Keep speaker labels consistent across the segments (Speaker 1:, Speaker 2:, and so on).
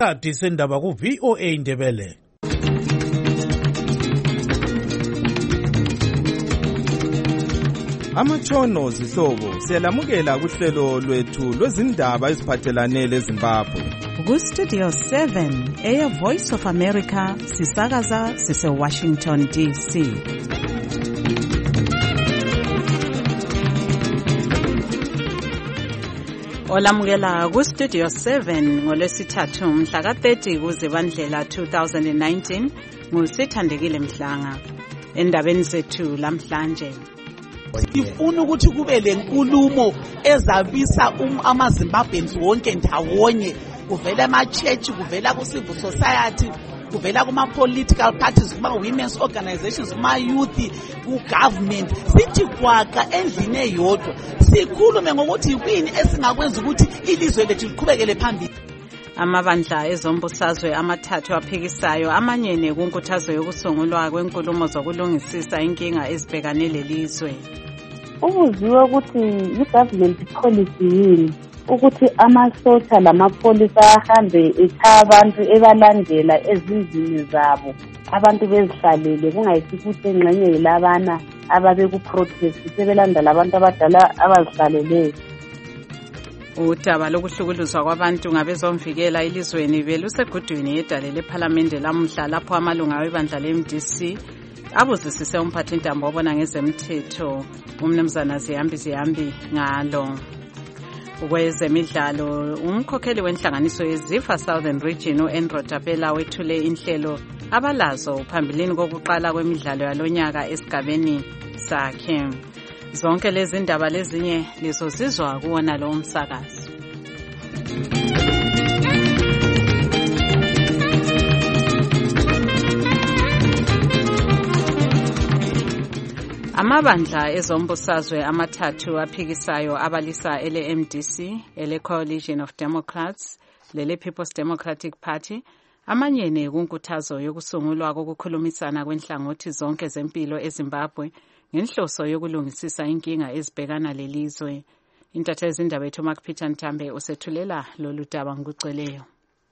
Speaker 1: Kati sendaba ku VOA Ndebele.
Speaker 2: Amatshono zihlobo siyalamukela kuhlelo lwethu lwezindaba eziphathelane leZimbabwe.
Speaker 3: Ku Studio 7 Air Voice of America sisakaza sise Washington DC. Olamukela ku Studio 7 ngolwesithathu mhla ka-30 kuZibandlela 2019 nguSithandekile Mhlanga. Endabeni zethu lamhlanje
Speaker 4: Sifuna ukuthi kube lenkulumo ezabisa amaZimbabweans wonke ndawonye, kuvela ama-church, kuvela ku-civil society, kuvela kuma-political parties, kuma-women's organizations, kuma-youth, ku-government. Sithi kwaqa endlini eyodwa sikhulume ngokuthi yini esingakwenza ukuthi ilizwe lethu liqhubekele phambili.
Speaker 3: Amabandla ezombusazwe amathathu aphikisayo amanyene kunkuthazo yokusungulwa kwenkulumo zokulungisisa inkinga ezibhekane lelizwe.
Speaker 5: Ukuziwe ukuthi i-government policy yini ukuthi amasosha lamapolisa ahambe ekhaya abantu ebalandela ezindlini zabo, abantu bezihlalele kungayisi ukuthi engxenye yilabana ababe ku-protest sebelandela abantu abadala abazihlaleleyo.
Speaker 3: Udaba lokuhlukuluzwa kwabantu ngabezomvikela elizweni belusegudwini yedale lephalamende lamuhla lapho amalunga webandla le-MDC abuzisise umphathintambo obona ngezemthetho umnumzana Ziyambi ngalo. Kwezemidlalo, umkhokheli wenhlanganiso yeZifa Southern Region u-Andrew Tapela wethule inhlelo abalazo phambilini kokuqala kwemidlalo yalonyaka esigabeni sakhe. Zonke lezi ndaba lezinye lizozizwa kuwona lo umsakazo. Amabandla ezombusazwe amathathu aphikisayo abalisa ele-MDC, ele-Coalition of Democrats, lele-People's Democratic Party, amanyene kunkuthazo yokusungulwa kokukhulumisana kwenhlangothi zonke zempilo eZimbabwe ngenhloso yokulungisisa inkinga ezibhekana lelizwe. Intatheli indaba ethu Mark Peter Ntambe usethulela lolu daba ngokuceleyo.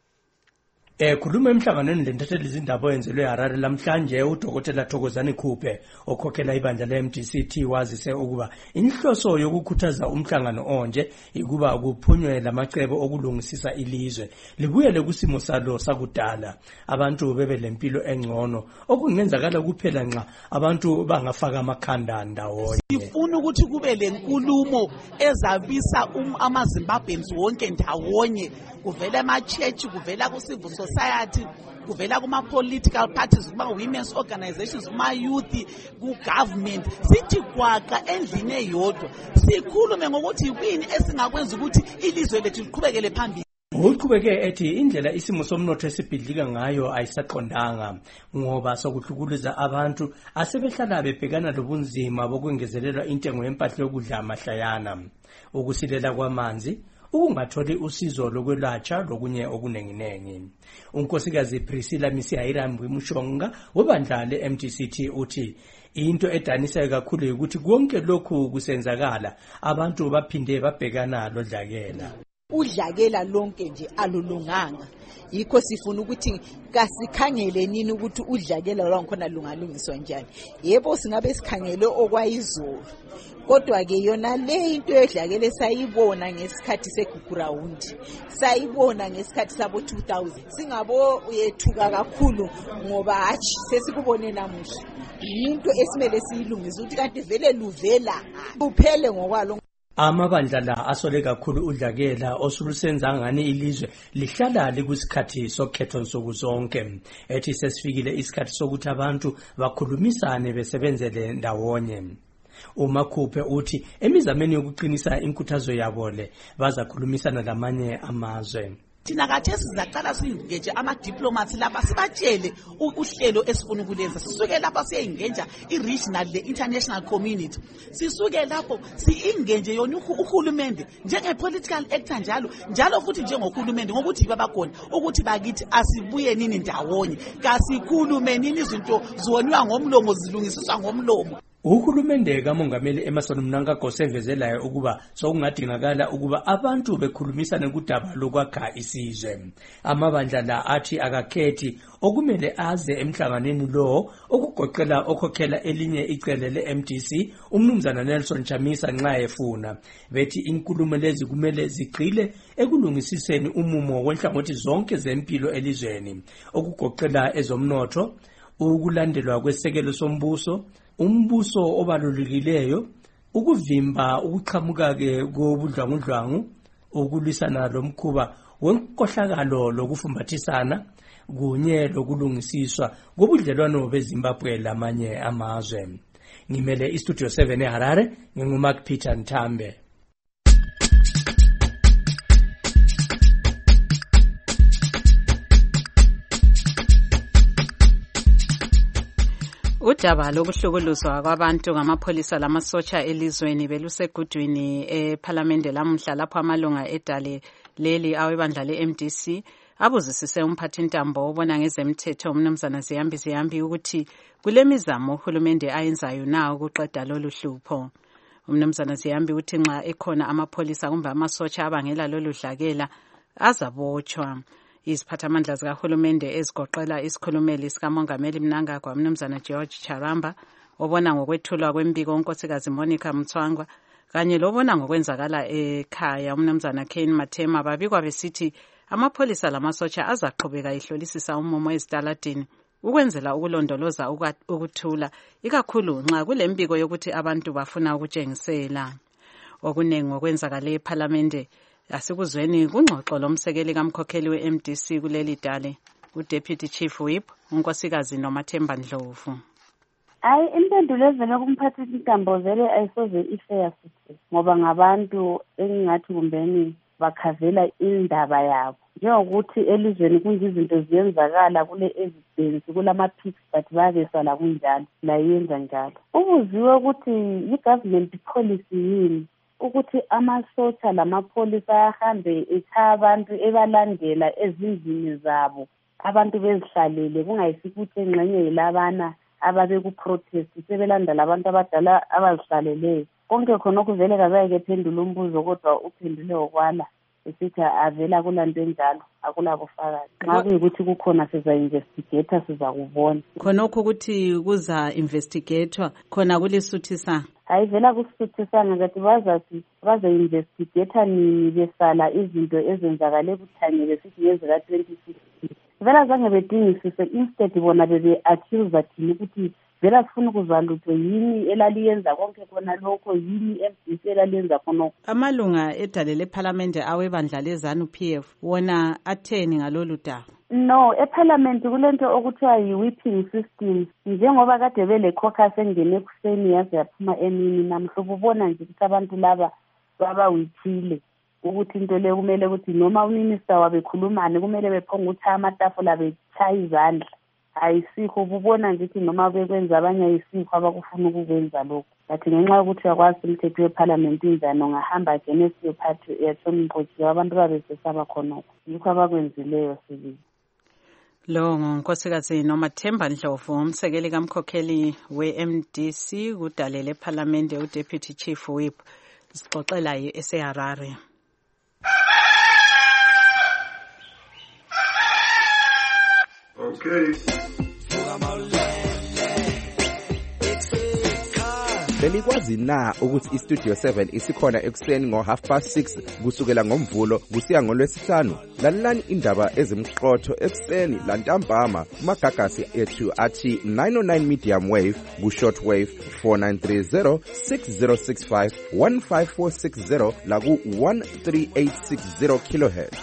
Speaker 6: Khuluma emhlanganweni lentatheli izindaba oyenzelwe eHarare lamhlanje uDokotela Thokozani Khuphe okhokhela ibandla le-MDC wazise ukuba inhloso yokukhuthaza umhlangano onje ikuba kuphunywe lamacebo okulungisisa ilizwe libuyele kusimo salo sakudala, abantu bebe lempilo engcono okungenzakala kuphela nxa abantu bangafaka amakhanda ndawonye.
Speaker 4: Sifuna ukuthi kube lenkulumo ezabisa amaZimbabweans wonke ndawonye, kuvela ama-church, kuvela ku-civil society, kuvela kuma-political parties, kuma-women's organizations, kuma-youth, ku-government. Sithi kwaqa endlini eyodwa sikhulume ngokuthi yini esingakwenza ukuthi ilizwe lethu liqhubekele phambili.
Speaker 6: Uqhubeke ethi indlela isimo somnotho esibhidlika ngayo ayisaqondanga ngoba sokuhlukuluza abantu asebehlala bebhekana lobunzima bokwengezelelwa intengo yempahla yokudla amahlayana, ukusilela kwamanzi, ukungatholi usizo lokwelatsha lokunye okunenginengi. Unkosikazi Priscilla Misihayirambi Mushonga webandla le-MDC uthi into edanisayo kakhulu ukuthi konke lokhu kusenzakala abantu baphinde babhekana lodlakela.
Speaker 7: Udlakela lonke nje alulunganga, yikho sifuna ukuthi kasikhangele nini ukuthi udlakela lwankhona lungalungiswa njani. Yebo singabe sikhangele okwayizolo, kodwa ke yona le into yodlakela sayibona ngesikhathi segugurawundi, sayibona ngesikhathi sabo 2000. Singabo yethuka kakhulu ngoba hatshi sesikubone namuhla. Into esimele siyilungise ukuthi kanti vele luvela kuphele ngokwalo.
Speaker 6: Amabandla la asole kakhulu udlakela osulusenza ngani ilizwe lihlala likusikhathi sokhetho nsuku zonke. Ethi sesifikile isikhathi sokuthi abantu bakhulumisane besebenzele ndawonye. uMakhuphe uthi emizameni yokuqinisa inkuthazo yabo le bazakhulumisana lamanye amazwe.
Speaker 4: Thina kade sizaqala singeje ama-diplomats lapha sibatshele uhlelo esifuna ukulenza. Sisuke lapha siyayingenja i-regional le-international community. Sisuke lapho si-ingenje yona uhulumende njenge-political actor njalo futhi njengohulumende ngokuthi babakhona ukuthi bakithi asibuye nini ndawonye, kasikhulume nini izinto ziwoniwa ngomlomo zilungisiswa ngomlomo.
Speaker 6: Uhulumende kaMongameli Emmerson Mnangagwa sevezelayo ukuba sokungadingakala ukuba abantu bekhulumisane kudaba lokwakha isizwe. Amabandla la athi akakhethi okumele aze emhlanganweni lo okugoqela okhokhela elinye icele leMDC umnumzana Nelson Chamisa nxa efuna. Bethi inkulumo lezi kumele zigqile ekulungisiseni umumo wenhlangothi zonke zempilo elizweni okugoqela ezomnotho, ukulandelwa kwesekelo sombuso, umbuso obalulekileyo, ukuvimba ukuqhamuka-ke kobudlwangudlwangu, ukulwisana lomkhuba wenkohlakalo lokufumbathisana kunye lokulungisiswa kobudlelwano beZimbabwe lamanye amazwe. Ngimele iStudio 7 eHarare, nginguMark Peter Nthambe.
Speaker 3: Udaba lokuhlukuluzwa kwabantu ngamapholisa lamasotsha elizweni belusegudwini ePhalamende lamuhla lapho amalunga edale leli awebandla leMDC abuzisise umphathintambo obona ngezemthetho umnumzana Ziyambi ukuthi kulemizamo uhulumende ayenzayo na ukuqeda lolu hlupho. Umnumzana Ziyambi uthi nxa ekhona amapholisa kumbe amasotsha abangela lolu dlakela azabotshwa. Iziphathamandla zikahulumende ezigoqela isikhulumeli sikaMongameli Mnangagwa umnumzana George Charamba obona ngokwethulwa kwembiko unkosikazi Monica Mthwangwa kanye lobona ngokwenzakala ekhaya umnumzana Kane Mathema babikwa besithi amapholisa lamasotsha azaqhubeka ihlolisisa umumo ezitaladini ukwenzela ukulondoloza ukuthula ikakhulu nxa kulembiko yokuthi abantu bafuna ukutshengisela. Okunengi okwenzakala ePhalamende asikuzweni kungxoxo lomsekeli kamkhokheli weMDC kuleli dale uDeputy Chief Whip unkosikazi Nomathemba Ndlovu.
Speaker 5: Impendulo evela kumphathintambo vele ayisoze ifair futhi ngoba ngabantu engingathi kumbeni bakhavela indaba yabo njengokuthi elizweni kunjizinto ziyenzakala kule evidence kulama-pics but babesala kunjalo la yenza njalo. Ubuziwe ukuthi i-government policy yini ukuthi amasotsha lamapholisa ahambe ekhaya abantu ebalandela ezindlini zabo abantu bezihlalele kungayisikuthi engxenye yilabana ababeku-protest sebelandela abantu abadala abazihlaleleyo. Konke khonokho vele kazayike phendula umbuzo kodwa uphendule okwala esithi avela kulanto enjalo akulabufakazi. Nxa kuyikuthi kukhona siza-investigator sizakubona.
Speaker 3: Khonokho ukuthi kuza-investigatwa khona kulisuthisa?
Speaker 5: Hayi vela kusithisanga kathi baza-investigator nini besala izinto ezenzakale kuthanye besithi ngezika-2016. Vela zange bedingisise instead bona bebe-accuse thina ukuthi vela sifuna ukuzwa lutho yini elaliyenza konke khona lokho yini MDC elaliyenza khonokho.
Speaker 3: Amalunga edale lePhalamende awebandla leZANU-PF wona atheni ngalolu daba?
Speaker 5: No, ePhalamende kulento okuthiwa yi-whipping system njengoba kade bele caucus engene ekuseni yaze yaphuma emini namhlobo ubona nje ukuthi abantu laba babawithile ukuthi into le kumele ukuthi noma uminister wabekhulumane kumele bephonga ukuthi amatafula bechaya izandla ayisikho ubona nje ukuthi noma bekwenza abanye ayisikho abakufuna ukukwenza lokho bathi ngenxa yokuthi yakwazi umthetho wePhalamende injani ongahamba against your party yathomqotshiwe abantu babesesaba khonokho yikho abakwenzileyo sibili.
Speaker 3: Lo ngunkosikazi Nomathemba Ndlovu umsekeli kamkhokheli weMDC kudale lePhalamende uDeputy Chief Whip sixoxela eseHarare.
Speaker 8: Okay.
Speaker 2: Belikwazi na ukuthi iStudio 7 isikhona ekuseni ngo6:30 kusukela ngoMvulo kusiya ngoLwesihlanu? Lalelani indaba ezimqotho ekuseni lantambama kumagagasi ethu athi 909 medium wave ku-short wave 4930 6065 15460 la ku-13860 kilohertz.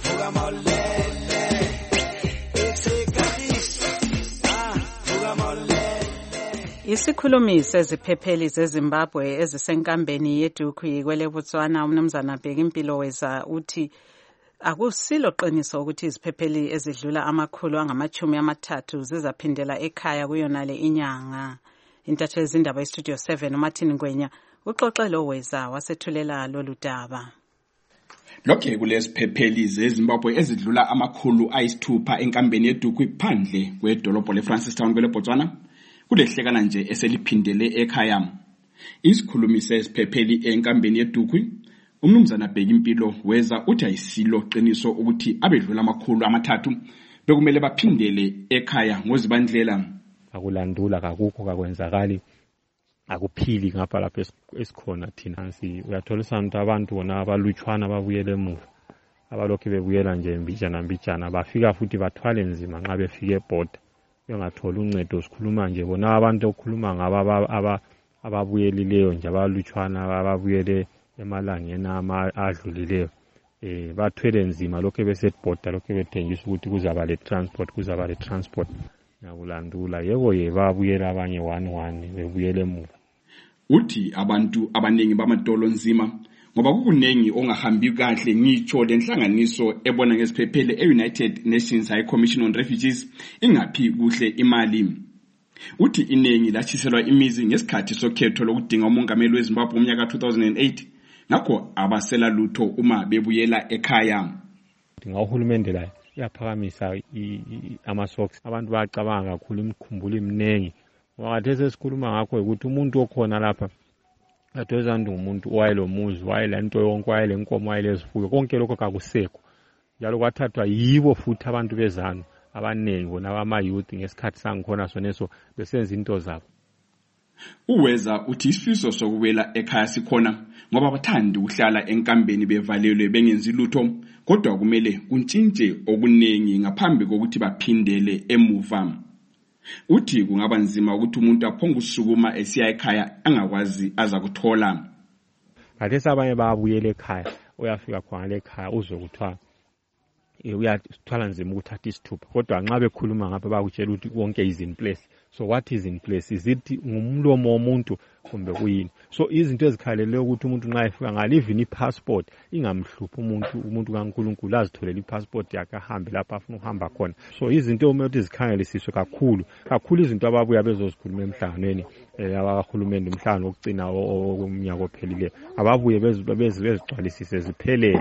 Speaker 3: Isikhulumi seziphepheli zeZimbabwe ezisenkambeni yeDukhu kwele Botswana umnumzana Bhekimpilo Weza uthi akusilo qiniso ukuthi iziphepheli ezidlula 130 zizaphindela ekhaya kuyonale inyanga. Intatheli zindaba eStudio 7 uMartin Ngwenya uxoxe lo Weza wasethulela lolu daba.
Speaker 8: Lokho kulesiphepheli zeZimbabwe ezidlula 600 enkambeni yeDukhu phandle kwedolobho leFrancistown kwele Botswana kulehlekana nje eseliphindele ekhaya. Isikhulumi sesiphepheli enkambeni yeDukwi, umnumzana Bheki Impilo weza uthi ayisilo qiniso ukuthi abedlula 300 bekumele baphindele ekhaya ngozibandlela.
Speaker 9: Akulandula kakukho kakwenzakali, akuphili ngapha lapha esikhona thina. Uyathola ukuthi abantu bona abalutshwana babuyele emuva, abalokhu bebuyela nje mbijana bafika futhi bathwale nzima nxa befika eborder bengathola uncedo. Sikhuluma nje bona abantu okukhuluma ngaba ababuyelileyo nje abalutshwana ababuyele emalangeni adlulileyo, bathwele nzima lokho beseborder, lokho bethengisa ukuthi kuzaba le transport. Nakulandula yebo babuyela abanye 1 bebuyele emuva.
Speaker 8: Uthi abantu abaningi bamadolo nzima ngoba kukunengi ongahambi kahle ngitsho lenhlanganiso ebona ngesiphephele eUnited Nations High Commission on Refugees ingaphi kuhle imali. Uthi inengi lachiselwa imizi ngesikhathi sokhetho lokudinga umongameli weZimbabwe umnyaka 2008, ngakho abasela lutho uma bebuyela ekhaya.
Speaker 9: Dinga uhulumende la yaphakamisa ama-socks. Abantu bayacabanga kakhulu, imikhumbulo iminengi. Wakade sesikhuluma ngakho ukuthi umuntu okhona lapha atozanda umuntu owayelomuzi, wayelento yonke, wayelenkomo, wayelezifuyo, konke lokho kakusekho. Njalo kwathathwa yibo futhi abantu bezanu abanengi bona abama-youth ngesikhathi sangikhona soneso besenza into zabo.
Speaker 8: Uweza uthi isifiso sokubuyela ekhaya sikhona ngoba bathanda ukuhlala enkambeni bevalelwe bengenzi lutho, kodwa kumele kuntshintshe okunengi ngaphambi kokuthi baphindele emuva. Uthi kungaba nzima ukuthi umuntu aphonga usukuma esiya ekhaya angakwazi aza kuthola.
Speaker 9: Kade abanye babuyela ekhaya, uyafika khona ekhaya uzokuthiwa uyathwala nzima ukuthatha isithupha, kodwa nxa bekhuluma ngapha bakutshela ukuthi konke is in place. So what is in place? Is it ngumlomo womuntu kumbe kuyini? So izinto ezikhaleleyo ukuthi umuntu nxa efika ngalivini passport ingamhluphi umuntu kaNkulunkulu azitholele ipassport yakhe ahambe lapha afuna ukuhamba khona. So izinto umuntu izikhangelisiswe kakhulu izinto ababuya bezozikhuluma emhlanganweni abahulumende umhlangano wokugcina omnyaka ophelileyo ababuye bezigcwalisise ziphelele.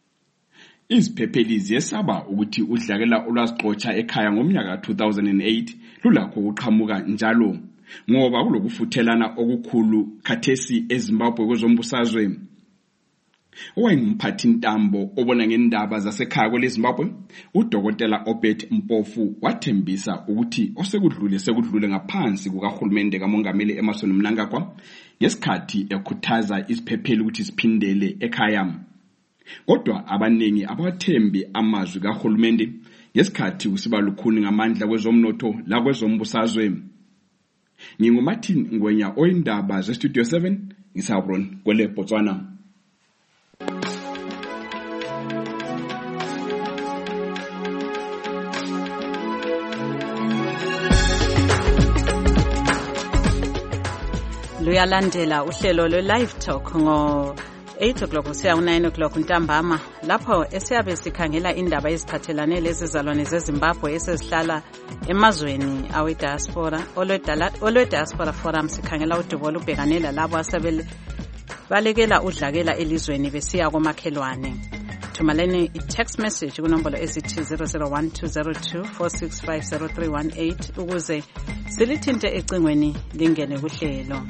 Speaker 8: Iziphepheli ziyesaba ukuthi udlakela olwazixotsha ekhaya ngomnyaka 2008 lulakho ukuqhamuka njalo ngoba kulokufuthelana okukhulu khathesi eZimbabwe kwezombusazwe. Owayengumphathi ntambo obona ngendaba zasekhaya kweleZimbabwe, uDokotela Obert Mpofu wathembisa ukuthi sekudlule ngaphansi kukahulumende kamongameli Emmerson Mnangagwa ngesikhathi ekhuthaza iziphepheli ukuthi ziphindele ekhaya. Kodwa abaningi abathembi amazwi kahulumende ngesikhathi kusiba lukhuni ngamandla kwezomnotho la kwezombusazwe. NginguMartin Ngwenya oyindaba zeStudio 7 ngisabron kwele Botswana.
Speaker 3: Luyalandela uhlelo lwe-Live Talk ngo 8 o'clock kusiya 9 o'clock ntambama, lapho esiyabe sikhangela indaba eziphathelane lezizalwane zeZimbabwe esezihlala emazweni awe-diaspora. Olwe-Diaspora Forum sikhangela udubo olubhekane lalabo asebalekela udlakela elizweni besiya komakhelwane. Thumaleni i-text message kunombolo ezithi 0012024650318 ukuze silithinte ecingweni lingene kuhlelo.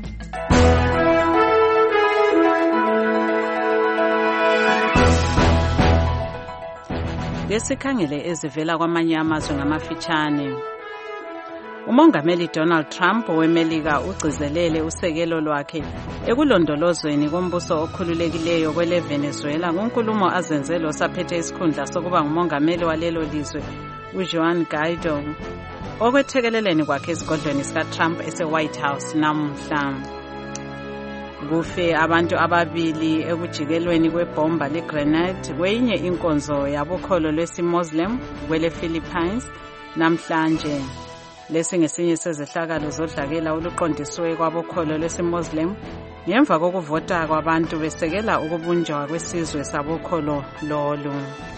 Speaker 3: Ngesikhangele ezivela kwamanye amazwe ngamafitshane. Umongameli Donald Trump weMelika ugcizelele usekelo lwakhe ekulondolozweni kombuso okhululekileyo kwele Venezuela kunkulumo azenzele osaphethe isikhundla sokuba ngumongameli walelo lizwe uJuan Guaido okwethekeleleni kwakhe esigodlweni sikaTrump ese-White House namuhla. Kufe abantu ababili ekujikelweni kwebomba legrenade kwenye inkonzo yabokholo lwesi-Muslim kwele Philippines namhlanje. Lesi ngesinye sezehlakalo zodlakela oluqondiswe kwabokholo lwesi-Muslim ngemva kokuvota kwabantu besekela ukubunjwa kwesizwe sabokholo lolu.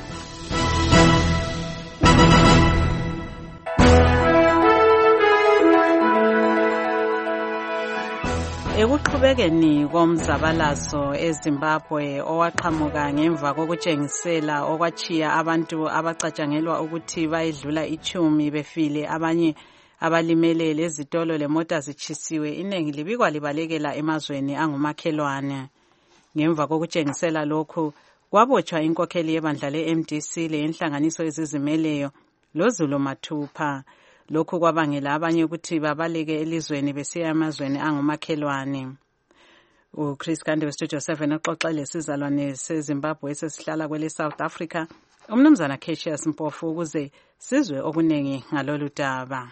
Speaker 3: Ekuqhubekeni komzabalazo eZimbabwe owaqhamuka ngemva kokutshengisela okwachiya abantu abacatshangelwa ukuthi bayedlula 10 befile abanye abalimele lezitolo lemota zitshisiwe iningi libikwa libalekela emazweni angumakhelwane. Ngemva kokutshengisela lokhu kwabotshwa inkokheli yebandla le-MDC lenhlanganiso ezizimeleyo loZulu Mathupha. Lokhu kwabangela abanye ukuthi babaleke elizweni besiya emazweni angumakhelwane. uChris Gande weStudio 7 oxoxa lesizalwane seZimbabwe esesihlala kwele South Africa, umnumzana Cassius Mpofu, ukuze sizwe okunengi ngalolu daba.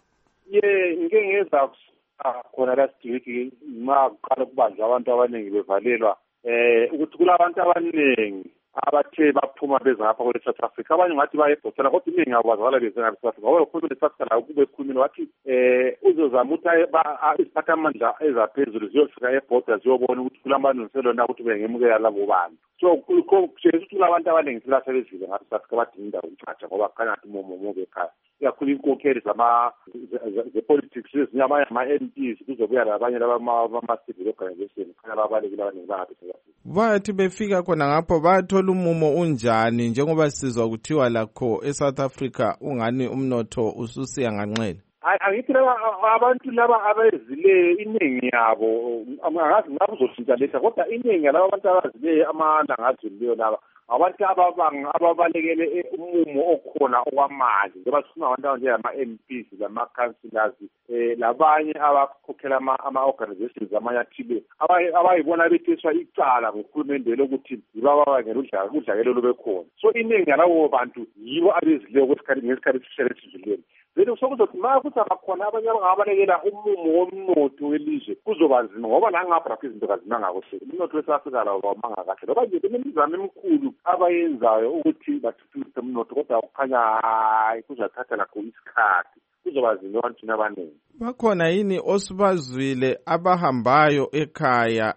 Speaker 10: Ngike ngeza khona last week maqala kubanjwa abantu abaningi bevalelwa ukuthi kulabantu abaningi abathe baphuma beza ngapha kwe South Africa, abanye ngathi bayebhotela kodwa iningi abazwala beze ngapha South Africa. Ngoba ukhuluma le South Africa la kube khulumile wathi uzozama ukuthi isiphathamandla ezaphezulu ziyofika eborder ziyobona ukuthi kulamalungiselo na ukuthi bengemukela labo bantu. So ukuthi kulabantu abaningi silasebenzile ngapha South Africa badinga indawo ucatsha ngoba khanya ukuthi momo bekhaya. Iyakhulu inkokheli ze-politics ezinyamanye ama-MPs kuzobuya labanye labama-civil organization khanya babalekile abaningi bangaphi South Africa.
Speaker 11: Bathi befika khona ngapho bathola umumo unjani njengoba sizwa kuthiwa lakho eSouth Africa ungani umnotho ususiya nganxele?
Speaker 10: Angithi abantu laba abezileyo iningi yabo angazi ngabe uzoshintsha lesa kodwa iningi yalabo abantu abazileyo amandla ngazileyo laba abantu ababalekele umumo okhona okwamanje njengoba sifuna abantu abanjengama-MPs lama-councillors labanye abakhokhela ama-organizations amanyathile abayibona bethiswa icala nguhulumende lokuthi yibababangela udlakelo lubekhona. So iningi yalabo bantu yibo abezileyo ngesikhathi sihlele sizuleni. Vele sokuzothi ma kuthaba khona abanye abangabalekela umumo womnotho welizwe kuzoba nzima ngoba la ngapha lapha izinto kazima ngako umnotho weSouth Africa lawo bamanga kahle ngoba nje imizamo emikhulu abayenzayo ukuthi bathuthukise umnotho kodwa kukhanya kuzathatha lakho isikhathi kuzoba nzima abantu abaningi.
Speaker 11: Bakhona yini osibazwile abahambayo ekhaya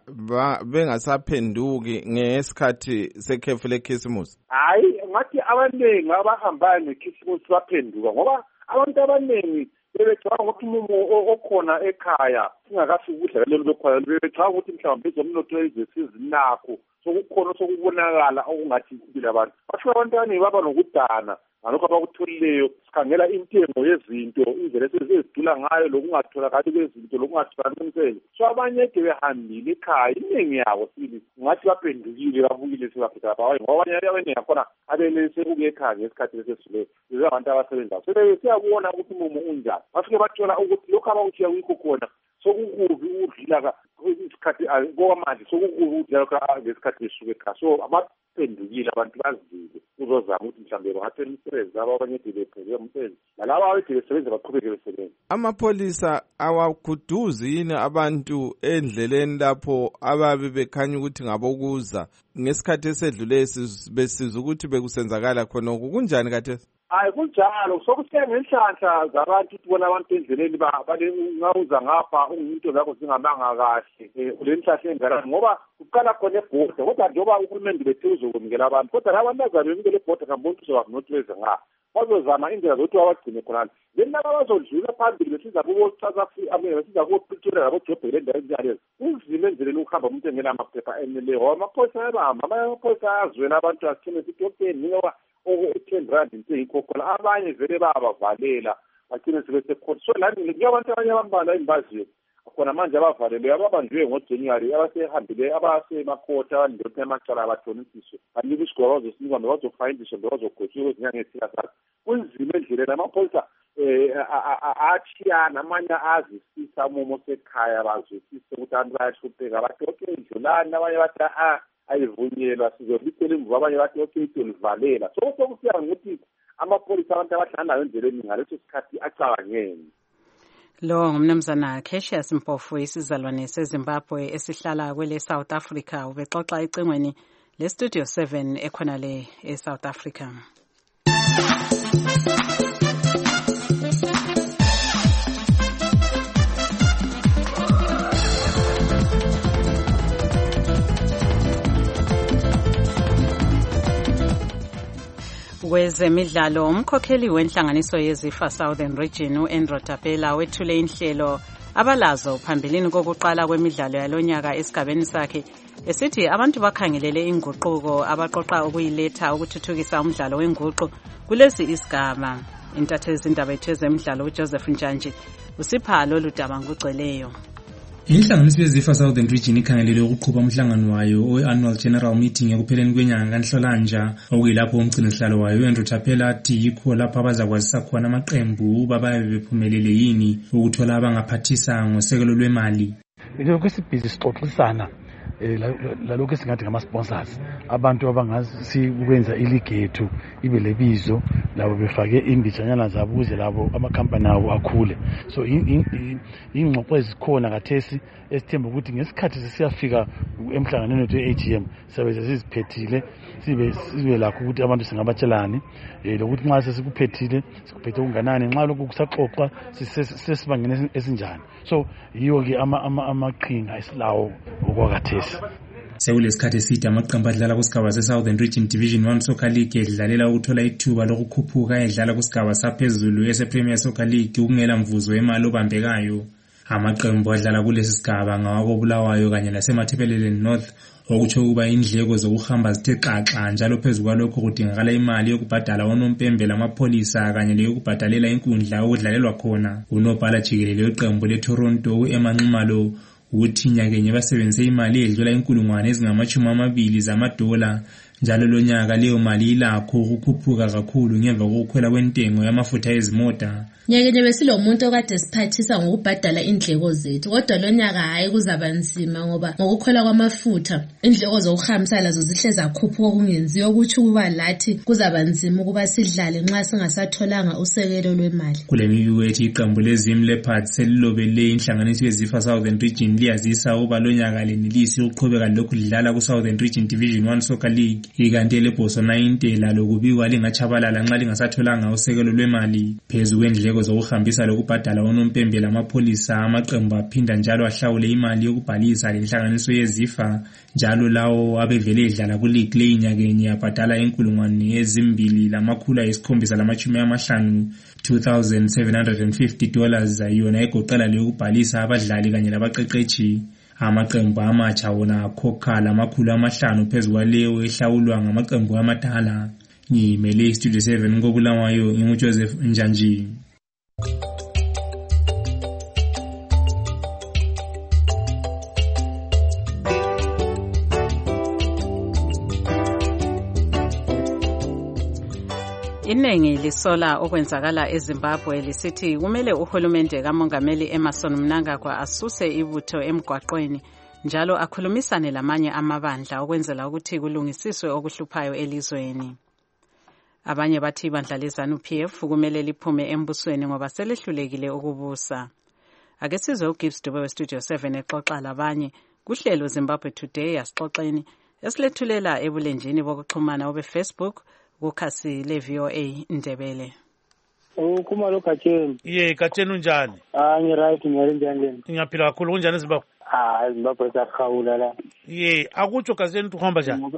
Speaker 11: bengasaphenduki ngesikhathi sekhefu lekhisimusi?
Speaker 10: Hayi ngathi abaningi abahambayo ngekhisimusi baphenduka ngoba abantu abaningi bebecabanga ukuthi umumo okhona ekhaya singakafiki ukudlakelelo bekhona bebecabanga ukuthi mhlawumbe ezomnotho ezesinakho sokukhona sokubonakala okungathi impilo abantu. Bafika abantu abaningi baba nokudana ngalokho abakutholileyo sikhangela intengo yezinto indlela ezidula ngayo lokungatholakali kwezinto lokungatholakali. So abanye behambile ekhaya iningi yabo sili ngathi baphendukile babukile South Africa lapha ngoba abanye abaningi yakhona abelese ukuyekhaya ngesikhathi lesidlule abantu abasebenzayo siyabona ukuthi umumo unjani. Bafike bathola ukuthi lokho abakuthiya kuyikho khona sokukubi udlila isikhathi ngokwamanje sokukubi udlala ngesikhathi lesuke ekhaya. So abaphendukile abantu bazile uzozama ukuthi mhlawumbe bangathola imisebenzi abanye bephele umsebenzi nalabo abade besebenza baqhubeke besebenza.
Speaker 11: Amapolisa awakuduzi yini abantu endleleni lapho ababe bekhanya ukuthi ngabokuza ngesikhathi esedlule besizwa ukuthi bekusenzakala khona kunjani kathesi?
Speaker 10: Hayi kunjalo sokusiya ngenhlanhla zabantu ubona abantu endleleni ngawuza ngapha umuntu zakho zingamanga kahle kule nhlahla engarani ngoba kuqala khona ebhoda kodwa njengoba uhulumende bethe uzokwamukela abantu kodwa labantu azabemukela ebhoda ngabontu uzobakunothiweze ngapha bazozama indlela zokuthi wabagcine khonana then laba bazodlula phambili besiza besiza kuwoPretoria labojobhele endaweni ezinjalo kunzima endleleni ukuhamba umuntu engela amaphepha eneleyo ngoba amaphoyisa ayabamba amaphoyisa ayazwela abantu asithene sithi okay ngoba o-10 intengikhokhola abanye vele bayabavalela bagcine sebesekhona. So lani kuyabantu abanye abambalwa engibaziyo khona manje abavalelwe ababanjwe ngoJanuary abasehambile abasemakhotha abandoda emacala abathonisiswe banika isigwebo bazosinikwa bazofayindiswa bazogotshiwe ezinyanga ezithathu. Kunzima endleleni amaphoyisa achiyana amanye azisisa umumo sekhaya bazwisise ukuthi abantu bayahlupheka bathi okay idlulani abanye bathi ayivunyelwa sizobisela imvubu abanye bathi okay izolivalela. So sokusiya ngokuthi amapolisa abantu abahlala endleleni ngaleso sikhathi acabangeni.
Speaker 3: Lo ngumnumzana Cassius Mpofu isizalwane seZimbabwe esihlala kwele South Africa ubexoxa ecingweni leStudio 7 ekhona le eSouth Africa. Kwezemidlalo umkhokheli wenhlanganiso yeZIFA Southern Region uAndrew Tapela wethule inhlelo abalazo phambilini kokuqala kwemidlalo yalonyaka esigabeni sakhe esithi abantu bakhangelele inguquko abaqoqa ukuyiletha ukuthuthukisa umdlalo wenguqu kulesi isigaba. intatheli zindaba ethu ezemidlalo uJoseph Njanji usipha lolu daba ngugcweleyo.
Speaker 12: Inhlanganiso yezifo Southern Region ikhangelele ukuqhuba umhlangano wayo we-annual general meeting ekupheleni kwenyanga kaNhlolanja, okuyilapho umgcinisihlalo wayo Andrew Taphela athi yikho lapho abazakwazisa khona amaqembu bababe bephumelele yini ukuthola abangaphathisa ngosekelo lwemali.
Speaker 13: Lokhu sibhizi sixoxisana lalokho esingathi ngama-sponsors, abantu abangasikwenza iligi yethu ibe lebizo labo befake imbijanyana zabo ukuze labo amakhampani abo akhule. So ingxoxo ezikhona kathesi esithemba ukuthi ngesikhathi sesiyafika emhlanganweni wethu we-AGM siyabe sesiziphethile sibe lakho ukuthi abantu singabatshelani lokuthi nxa sesikuphethile sikuphethe okunganani, nxa lokhu kusaxoxwa sesibangeni esinjani. So yiyo-ke amaqhinga esilawo okwakathesi.
Speaker 12: Sekulesikhathi eside amaqembu adlala kusigaba se-Southern Region Division 1 Soccer League edlalela ukuthola ithuba lokukhuphuka edlala kusigaba saphezulu ese-Premier Soccer League ukungela mvuzo wemali obambekayo. Amaqembu adlala kulesi sigaba ngawako Bulawayo kanye laseMathebeleleni North, okutsho ukuba indleko zokuhamba zithe xaxa, njalo phezu kwalokho kudingakala imali yokubhadala onompembe lamapholisa kanye leyokubhadalela inkundla okudlalelwa khona. Unobhala jikelele weqembu leToronto u-Emanxumalo uthi nyakenye basebenzise imali edlula $20,000 zamadola, njalo lonyaka leyo mali ilakho ukukhuphuka kakhulu ngemva kokukhwela kwentengo yamafutha ezimota.
Speaker 14: Nyakenye besilomuntu okade siphathisa ngokubhadala indleko zethu, kodwa lonyaka hayi kuzaba nzima ngoba ngokukhwela kwamafutha indleko zokuhambisa lazo zihle zakhuphuka okungenziwa, ukuthi ukuba lathi kuzaba nzima ukuba sidlale nxa singasatholanga usekelo lwemali.
Speaker 12: Kule mibiko ethi iqembu leZim Leopards selilobele inhlanganiso yezifo Southern Region liyazisa ukuba lonyaka lenelisi ukuqhubeka lokhu lidlala ku-Southern Region Division 1 Soccer League, ikanti leBotswana Intela lokubikwa lingatshabalala nxa lingasatholanga usekelo lwemali. Phezu kwendleko zokuhambisa lokubhadala onompembe lamapholisa, amaqembu aphinda njalo ahlawule imali yokubhalisa lenhlanganiso yezifa, njalo lawo abevele edlala kuleague leyi nyakenye abhadala $1,750 $2,750 yona egoqela leyokubhalisa abadlali kanye labaqeqetshi. Amaqembu amatsha wona akhokha $500 phezu kwaleyo ehlawulwa ngamaqembu amadala. Ngimele Studio 7 koBulawayo, nginguJoseph Njanji.
Speaker 3: Iningi lisola okwenzakala eZimbabwe lisithi kumele uhulumende kaMongameli Emmerson Mnangagwa asuse ibutho emgwaqweni njalo akhulumisane lamanye amabandla ukwenzela ukuthi kulungisiswe okuhluphayo elizweni. Abanye bathi ibandla leZANU-PF kumele liphume embusweni ngoba selihlulekile ukubusa. Ake sizwe uGibbs Dube weStudio 7 exoxa labanye kuhlelo Zimbabwe Today asixoxeni esilethulela ebulenjini bokuxhumana obeFacebook kukhasi le-VOA Ndebele.
Speaker 15: Khumalo Katsheni.
Speaker 1: Ye, Katsheni unjani?
Speaker 15: Ngiright, njani?
Speaker 1: Ngiyaphila kakhulu, unjani eZimbabwe?
Speaker 15: Zimbabwe sakhawula la.
Speaker 1: Ye, akutsho Katsheni ukuhamba njani?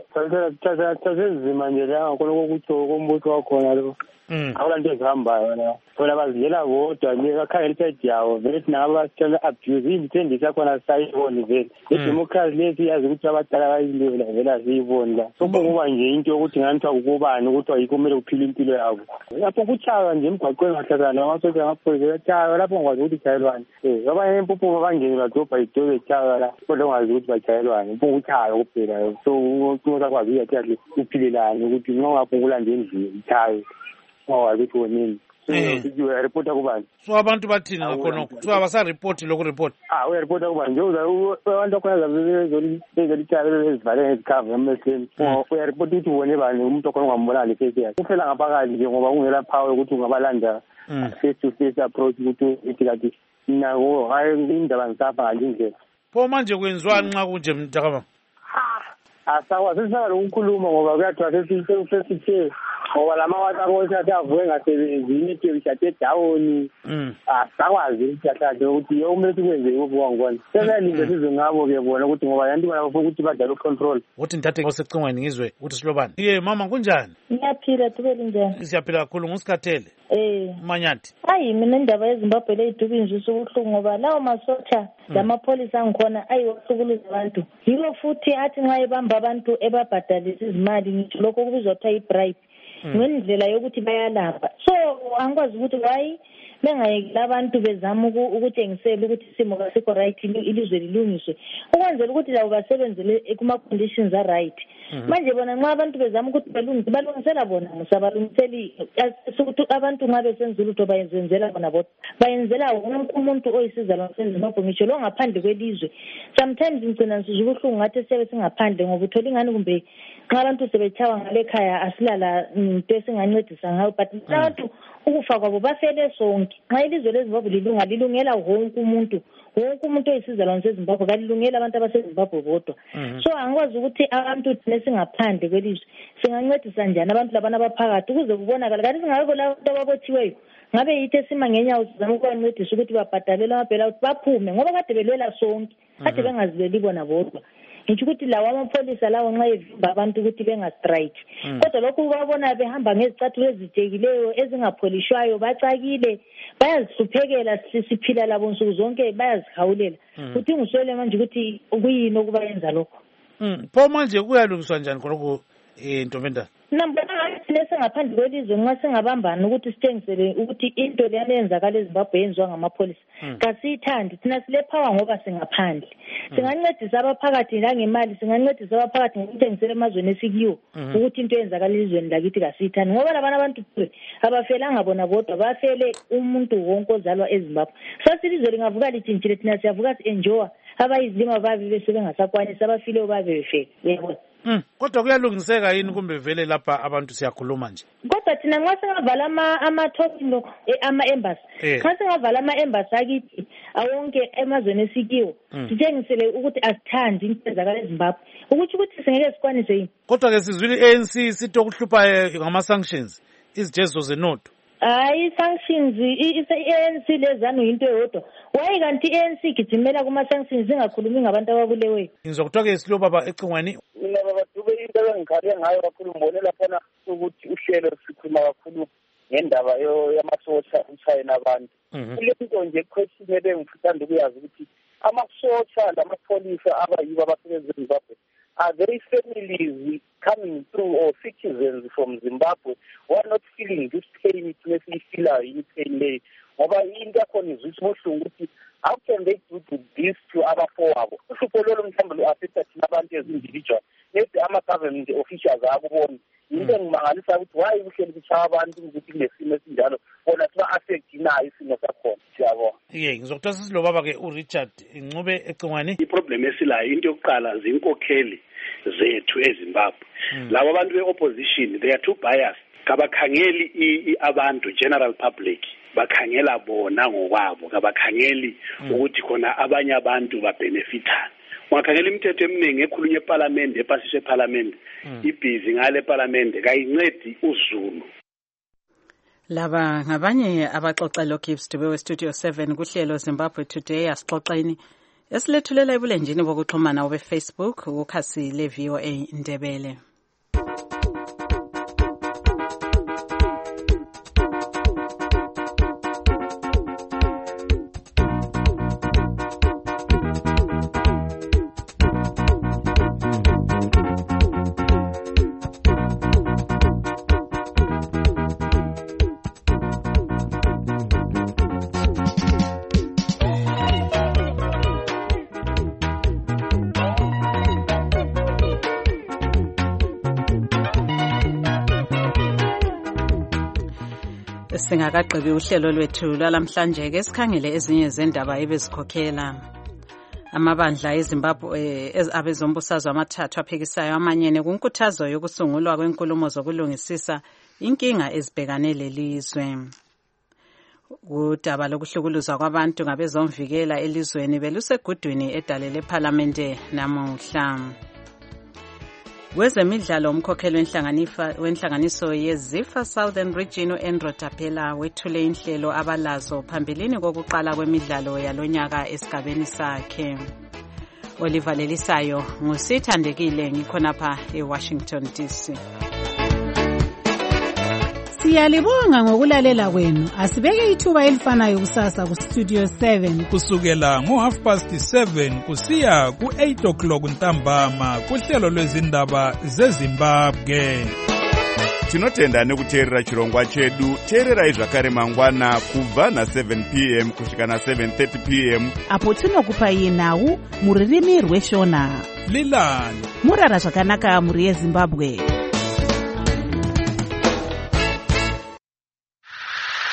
Speaker 15: Sasezima nje la ngakho ukuthi kombutho wakhona lo. Awulanto ezihambayo la. Bona baziyela bodwa bakhangela iside yawo vele sinaba sithola abuse imithembiso yakhona sayiboni vele. Idemocracy lesi yazi ukuthi abadala bayilwela vele aziyiboni la. So kuba nje into yokuthi nganithiwa ukubani ukuthi ayikumele kuphila impilo yabo. Lapho kuchaka nje emgwaqweni ngahlazana amasotsha amapholisa yachaka lapho ngikwazi ukuthi chayelwane. Abanye impuphu bangene badobha idole chaka la. Kodwa ngikwazi ukuthi bachayelwane. Impuphu uchaka kuphela. So usakwazi ukuthi uphilelane ukuthi ngingaphungula nje endlini chaye. Ukuthi wonini. Uyaripota kubani?
Speaker 1: So abantu bathini ngakhonokho? So abasaripoti lokhu report?
Speaker 15: Uyaripota kubani? Nje abantu akhona bezolithala ezivaleni ezikhava emehlweni. Uyaripota ukuthi wone bani umuntu okhona ungambonanga lefesi yakhe. Kuphela ngaphakathi nje ngoba kungela power ukuthi ungabalanda face to face approach ukuthi ithi nako hayi indaba ngisapha ngalindlela.
Speaker 1: Pho manje kwenziwani nxa kunje mntakama?
Speaker 15: Asakwazi sisakala ukukhuluma ngoba kuyathiwa sesithe ngoba lamawatha akosathi avuke ngasebenzi inethiwekhi ishathe down. Asakwazi ukuthi ukuthi kumele sikwenze ukuvuka ngibona. Sekalinde sizwe ngabo-ke bona ukuthi ngoba yanti bona bafuna ukuthi badlale ucontrol.
Speaker 1: Uthi nithathe osecingweni ngizwe ukuthi silobani. Ye mama kunjani?
Speaker 16: Ngiyaphila Dubeli njani?
Speaker 1: Siyaphila kakhulu nguSikathele. Manyathi.
Speaker 16: Mina indaba yeZimbabwe leyidubi nje usubuhlungu ngoba lawo masotsha lamapholisa angikhona ayiwohlukuluza abantu. Yilo futhi athi nxa ebamba abantu ebabhadalisa izimali ngitsho lokho kubizwa kuthiwa i-bribe. ngendlela yokuthi bayalapha. So angikwazi ukuthi why bengayekela abantu bezama ukutshengisela ukuthi isimo kasikho right ilizwe lilungiswe ukwenzela ukuthi labo basebenzele kuma conditions are right. Manje bona nxa abantu bezama ukuthi balungisela bona musabalungiseli ukuthi abantu nxa besenza ulutho bayenzela bona bodwa bayenzela wonke umuntu oyisizalo sezimbabwe ngisho lo ngaphandle kwelizwe. Sometimes ngicina ngisizwa ubuhlungu ngathi siyabe singaphandle ngoba uthola ingane kumbe nxa abantu sebechawa ngale khaya asilala into esingancedisa ngayo but abantu ukufa kwabo bafele sonke. Nxa ilizwe leZimbabwe lilungela wonke umuntu oyisizalwane seZimbabwe kalilungela abantu abaseZimbabwe bodwa. So angikwazi ukuthi abantu thina singaphandle kwelizwe singancedisa njani abantu labana abaphakathi ukuze kubonakala kanti singakho labo ababothiweyo ngabe yithi esima ngenyawo sizama ukubancedisa ukuthi babhadalele amabhela ukuthi baphume ngoba kade belwela sonke kade bengazileli bona bodwa. Ngisho ukuthi lawo amapholisa lawo nxa evimba abantu ukuthi bengastrike kodwa lokhu babona behamba ngezicathulo ezitekileyo ezingapholishwayo bacakile bayazihluphekela siphila labo nsuku zonke bayazihawulela kuthi ngiswele manje ukuthi kuyini okubayenza lokho.
Speaker 1: Pho manje kuyalungiswa njani khonokho Ntombendana?
Speaker 16: Nambona singaphandle kwelizwe nxa singabambana ukuthi sitshengisele ukuthi into leyana eyenzakala eZimbabwe yenziwa ngamapholisa kasiyithandi thina sile power ngoba singaphandle. Singancedisa abaphakathi langemali singancedisa abaphakathi ngokuthengisela emazweni esikiwo ukuthi into eyenzakala elizweni lakithi kasiyithandi ngoba labana abantu abafelanga bona bodwa bafele umuntu wonke ozalwa eZimbabwe. Sasilizwe lingavuka litshintshile thina siyavuka si-enjoy abayizilima babi bese bengasakwanisi abafileyo babe befele yebo.
Speaker 1: Kodwa kuyalungiseka yini kumbe vele lapha abantu siyakhuluma nje?
Speaker 16: Kodwa thina nxa singavala ama-talking ama-embassy nxa singavala ama-embassy akithi awonke emazweni esikiwo sitshengisele ukuthi asithandi into ezakala eZimbabwe ukuthi singeke sikwanise yini.
Speaker 1: Kodwa-ke sizwile i-ANC sithi okuhluphayo ngama-sanctions izijeziso zenotho.
Speaker 16: Hayi sanctions i-ANC lezanu yinto eyodwa. Wayi kanti i-ANC igijimela kuma-sanctions ingakhulumi ngabantu ababuleweyo.
Speaker 1: Ngizwa kuthiwa-ke Silo baba ecingweni.
Speaker 17: Mina baba Dube into engikhale ngayo kakhulu ngibonela khona ukuthi uhlelo sikhuluma kakhulu ngendaba yamasosha ushayela abantu. Kule nto nje question ebengifunda ukuyazi ukuthi amasosha lamapholisa abayibo abasebenza eZimbabwe are they families coming through or citizens from Zimbabwe who are not feeling this pain nesiyifila yini pain le ngoba into yakhona izwisa ubuhlungu ukuthi how can they do this to abafowabo uhlupho lolo mhlawumbe lu-affecta thina abantu as-individual maybe ama-government officials akuboni into engimangalisa ukuthi why kuhleli kushaya abantu ukuthi kule simo esinjalo bona siba-affect nayo isimo sakhona siyabona.
Speaker 1: Ngizokuthiwa Silo baba-ke uRichard Ncube ecingweni.
Speaker 18: Iproblem esilayo into yokuqala zinkokheli zethu eZimbabwe. Labo abantu be-opposition they are too biased. Kabakhangeli abantu general public bakhangela bona ngokwabo kabakhangeli ukuthi khona abanye abantu babenefitana. Ungakhangela imithetho eminingi ekhulunywa eParliament epasiswe eParliament ibhizi ngale eParliament kayincedi uZulu.
Speaker 3: Laba ngabanye abaxoxa loGibbs Dube we-Studio 7 kuhlelo Zimbabwe Today asixoxeni esilethulela ebulenjini bokuxhumana obe-Facebook ukhasi le-VOA Ndebele. Singakagqibi uhlelo lwethu lwalamhlanje ke sikhangele ezinye zendaba ebezikhokhela amabandla eZimbabwe abezombusazwe amathathu aphikisayo amanyene kunkuthazo yokusungulwa kwenkulumo zokulungisisa inkinga ezibhekane lelizwe. Udaba lokuhlukuluzwa kwabantu ngabezomvikela elizweni belusegudwini edale leParliament namuhla. Wezemidlalo umkhokheli wenhlanganiso yeZIFA Southern Region uAndrew Tapela wethule inhlelo abalazo phambilini kokuqala kwemidlalo yalonyaka esigabeni sakhe. Oliver Lelisayo ngusithandekile ngikhonapha eWashington DC.
Speaker 19: Siyalibonga ngokulalela kwenu. Asibeke ithuba elifanayo kusasa ku Studio 7
Speaker 20: kusukela ngo7:30 kusiya ku8 o'clock ntambama kuhlelo lwezindaba zeZimbabwe.
Speaker 21: tinotenda nekuteerera chirongwa chedu. Teererai zvakare mangwana kubva na7 p.m. kusvika na7:30 p.m.
Speaker 22: apo tinokupai nhau muririmi rweshona.
Speaker 20: Lilani
Speaker 22: murara zvakanaka muri yeZimbabwe.